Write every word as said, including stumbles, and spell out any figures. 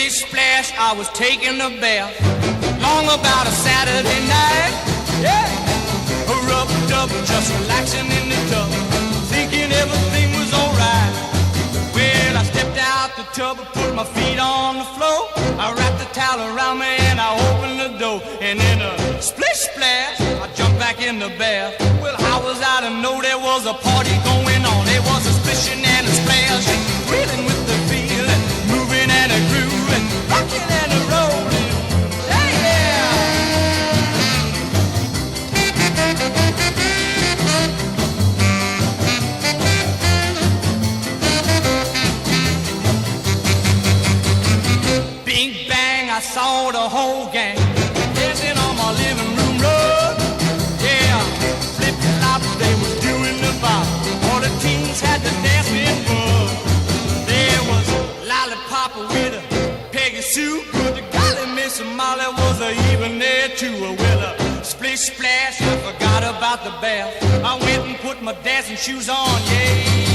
Splish splash, I was taking a bath. Long about a Saturday night. Yeah. A rub dub, just relaxing in the tub, thinking everything was alright. Well, I stepped out the tub, put my feet on the floor. I wrapped the towel around me and I opened the door. And in a splish splash, I jumped back in the bath. Well, how was I to know there was a party going on? There was a splishing and a splash, and reeling with the feeling, moving and a grooving, rocking and a rolling. Hey, yeah! Bing bang, I saw the whole gang dancing on my living room rug. Yeah, flip flop, they was doing the bop. All the teens had the dancing bug. There was Lollipop with a Peggy Sue, but the golly Miss Molly was a even there too. Well, a splish splash, I forgot about the bath. I went and put my dancing shoes on, yeah.